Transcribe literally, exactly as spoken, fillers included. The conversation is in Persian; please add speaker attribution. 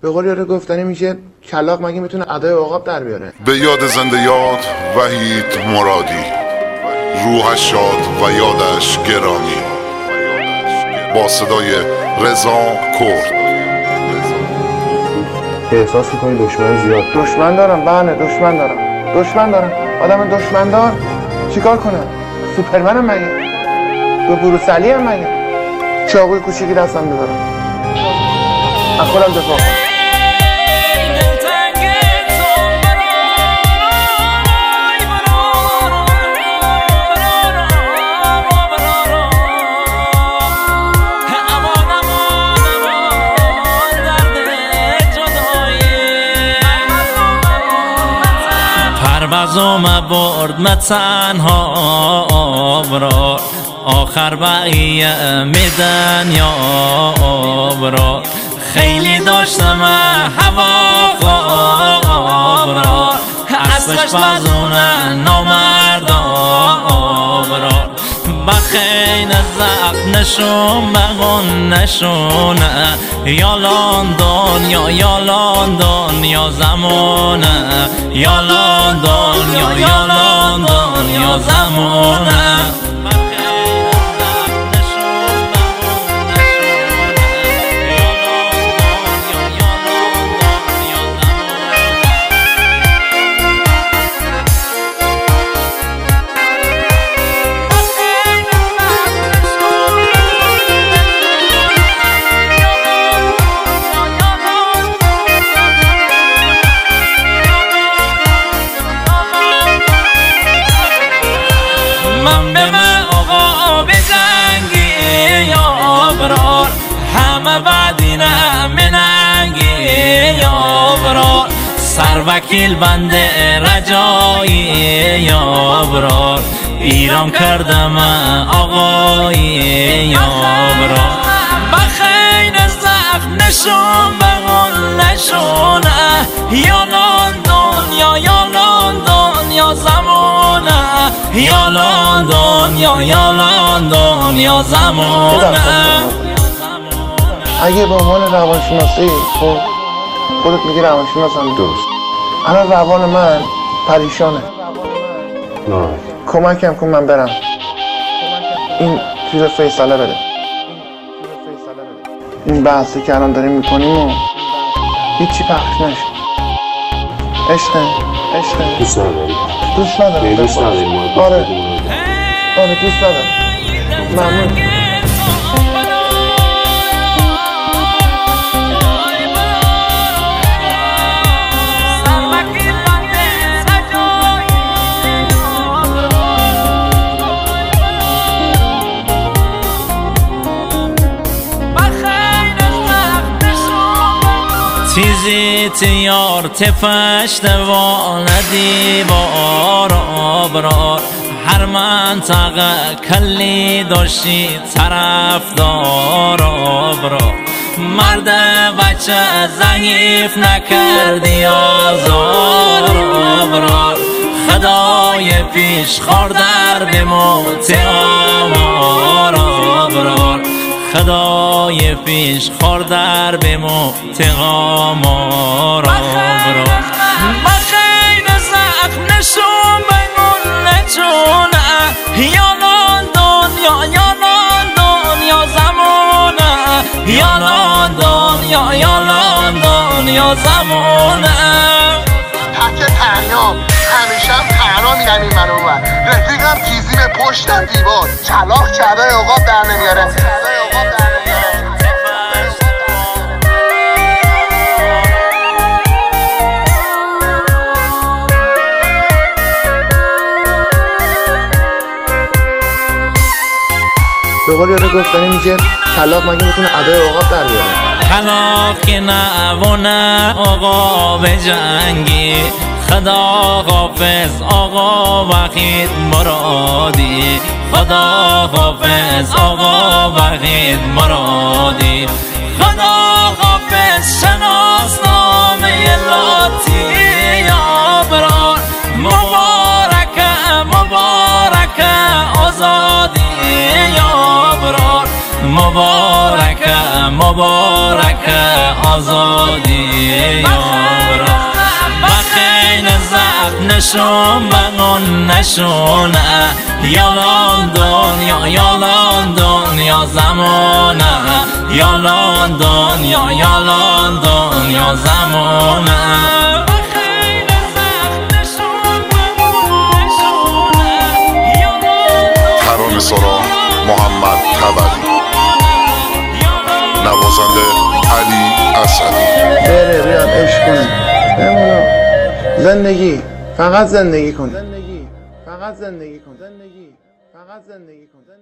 Speaker 1: به قول یاره گفتنی میشه کلاغ مگه میتونه ادای عقاب در بیاره.
Speaker 2: به یاد زنده یاد وحید مرادی، روحش شاد و یادش گرامی. با صدای رضا کرد.
Speaker 3: احساس میکنی دشمن زیاد؟
Speaker 1: دشمن دارم، بله دشمن دارم دشمن دارم آدم دشمن دار چیکار کنم؟ سوپرمنم مگه؟ دو بروسلی هم مگه؟ چاقوی کوچیکی دستم بذارم از خودم دفاع کنم.
Speaker 4: پروازم برد من تنها آبرار، آخر بقیه میدن یا آبرار. خیلی داشتم هوا آبرار، اسبش بازونه نامرد آبرار. بخین زخم نشون بگون نشونه، یالان دنیا یالان دنیا زمانه، یالان دنیا یالان دنیا زمانه. من به من آقا بزنگی یا برار، همه بعدینه مننگی یا برار. سر وکیل بنده رجایی یا برار، ایران کردم آقایی یا برار. بخین زخم نشون بگون نشونه، یالان دنیا یالان دنیا زمانه، یالان دنیا یالان دنیا زمانه.
Speaker 1: اگه به عنوان روانشناسی خب خودت میگی روانشناسم، درست. الان روان من پریشانه،
Speaker 3: نه
Speaker 1: کمکم کن من برم این چیز فیصله بده. این بحثی که الان داریم میکنیم و هیچی پخش نشه. عشقه عشقه
Speaker 3: دوست نداری؟
Speaker 1: دوست ندارم.
Speaker 3: دوست نداری ما
Speaker 1: آره آره دوست ندارم. ممنون.
Speaker 4: تیزی تیار تفش دوان دیوار آبرار، هر منطقه کلی داشتی طرفدار آبرار. مرد بچه ضعیف نکردی آزار آبرار، خدای پیش خاردر به موت آمار آبرار. خدای پیش خاردر به موت آمار آبرار. بخین زخم نشون بگون نشونه، یالان دنیا یالان دنیا زمانه، یالان دنیا یالان دنیا زمانه.
Speaker 5: تک تنها همیشه هم تنها میرم این منو بر، رفیقم تیزی به پشتم دیوار، چلاق چرای عقاب در نمیاره.
Speaker 1: به قول یاره گفتنی میشه کلاغ مگه میتونه ادای عقاب در بیاره.
Speaker 4: کلاغ که نوانه آقا به جنگی، خدا حافظ آقا وحید مرادی، خدا حافظ آقا وحید مرادی. خدا حافظ شناسنامه لاتی یا برار، مبارک مبارک آزادی یا برار، مبارک مبارک آزادی یارا بخین زخم نشون بگون نشونه یالان دنیا یالان دنیا زمانه یالان دنیا یالان دنیا زمانه
Speaker 2: ترانه سرا محمد تبری، نوازنده علی اسدی.
Speaker 1: بره بیاد عشق کنه بمونو زندگی فقط زندگی کن زندگی فقط زندگی کن زندگی فقط زندگی کن